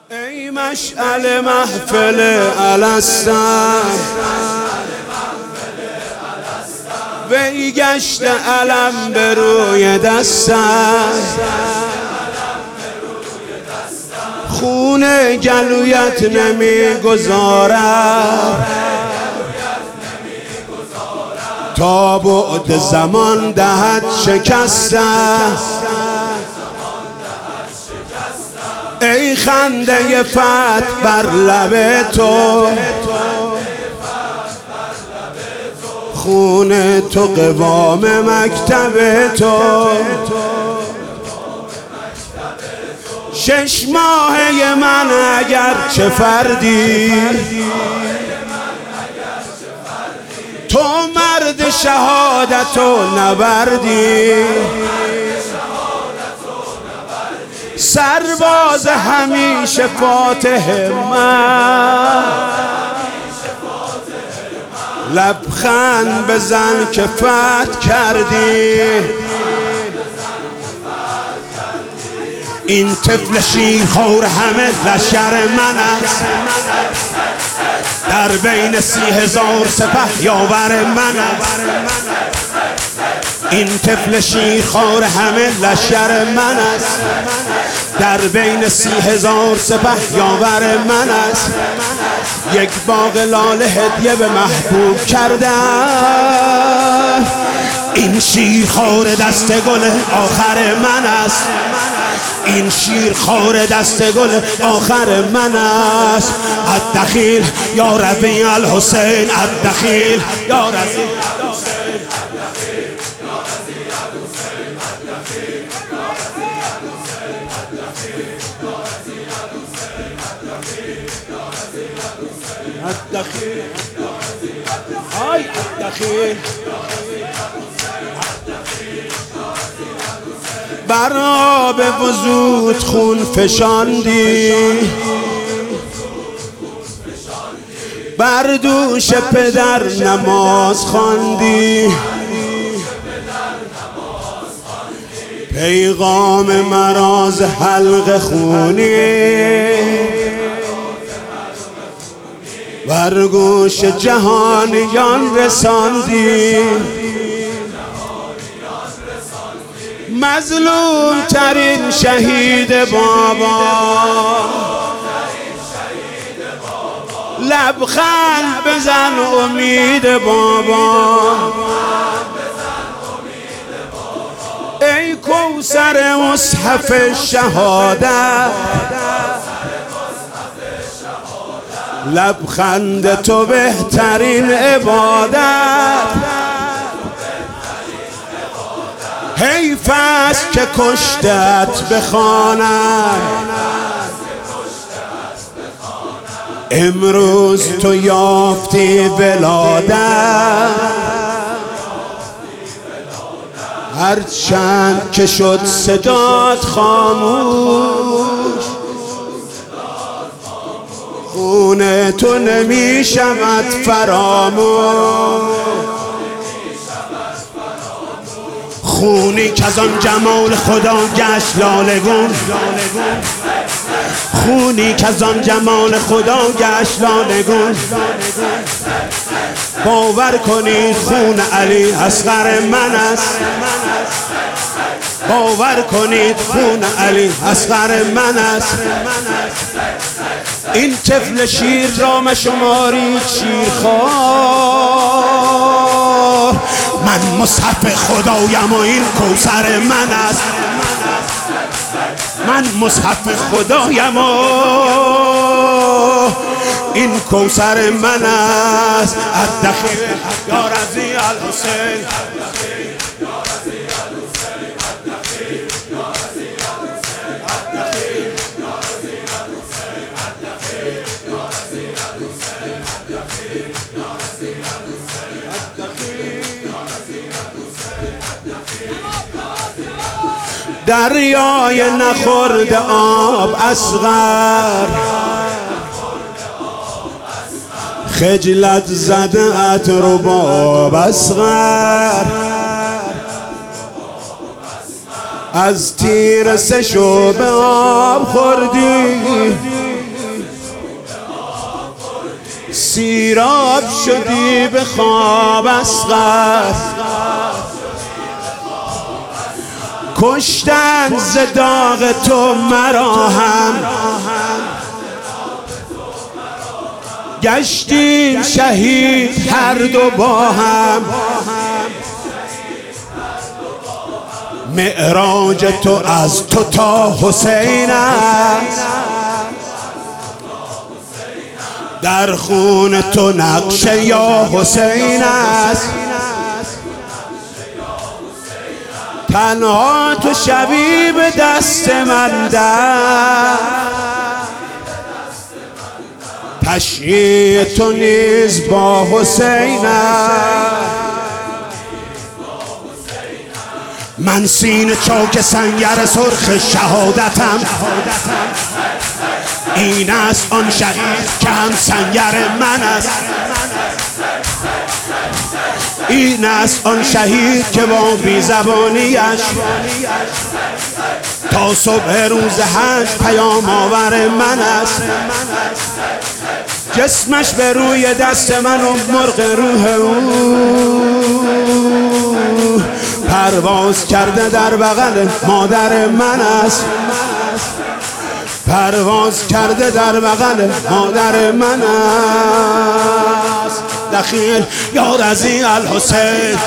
ای مشعل محفل الستم، وی گشت علم به روی دستم، خون گلویت نمیگذارد تا بعد زمان دهد شکستم. ای خنده فتح بر لب تو، خون تو قوام مکتب تو، 6 ماهه من اگر چه فردی، تو مرد شهادت و نبردی، سرباز همیشه فاتح من، لبخند بزن که فتح کردی. این طفل شیرخوار همه لشکر من است، در بین 30,000 سپه یاور من است. این طفل شیرخوار همه لشکر من است، در بین 30,000 سپه یاور من است. یک باغ لاله هدیه به محبوب کردم، این شیرخوار دست گل آخر من است. این شیرخوار دست گل آخر من است. الدخیل یا ربی الحسین، الدخیل یا ربی الدخیل، آی الدخیل. بر آب وجود خون فشاندی، بر دوش پدر نماز خواندی، پیغام مراز حلق خونی، بر گوش جهانیان رساندی. مظلوم ترین شهید بابا، لبخند بزن امید بابا. ای کوثر مصحف شهادت، لبخند تو بهترین عبادت. حیف است که کشتت بخوانم، امروز تو یافتی ولادت. هرچند که شد صدات خاموش، خون تو نمی شود فراموش. خونی که از آن جمال خدا گشت لالگون، خونی که از آن جمال خدا گشت لالگون. باور کنید خون علی اصغر من است، باور کنید خون علی اصغر من است. این طفل شیر را مشمارید شیرخوار، من مصحف خدایم و این کوثر من است. من مصحف خدایم و این کوثر من است. الدخیل یا رضی الحسین، دریای نخورد آب اصغر، خجلت زده ات رباب اصغر. از تیر 3 شعبه آب خوردی، سیراب شدی به خواب اصغر، کشتن ز داغ تو مرا هم، گشتیم شهید هر دو با هم. معراج تو از تو تا حسین است، در خون تو نقش یا حسین است. تنها تو شبی به دست من در، تشییع تو نیز با حسین است. من سینه چاک سنگر سرخ شهادتم، این است آن شهید که هم سنگر من است. این است آن شهید که با بیزبانیش تا صبح روز حج پیام آور من است. جسمش به روی دست من و مرغ روح او پرواز کرده در بغل مادر من است. پرواز کرده در بغل مادر من است. دخیل یا رضی الحسین،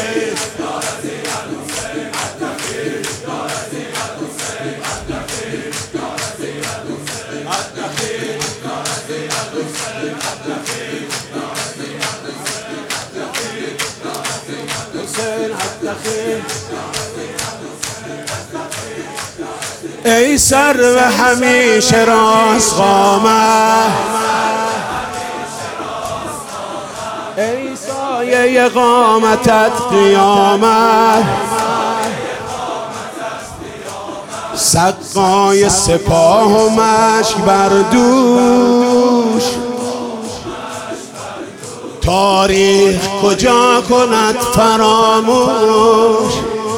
ای سرو همیشه راست قامت، ای سایه قامتت قیامت، سقای سپاه و مشک بر دوش، تاریخ کجا کند فراموش.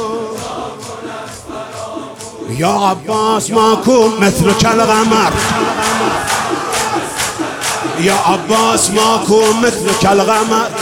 یا عباس ما کن مثل کالقمر، یا عباس ما کن مثل کالقمر،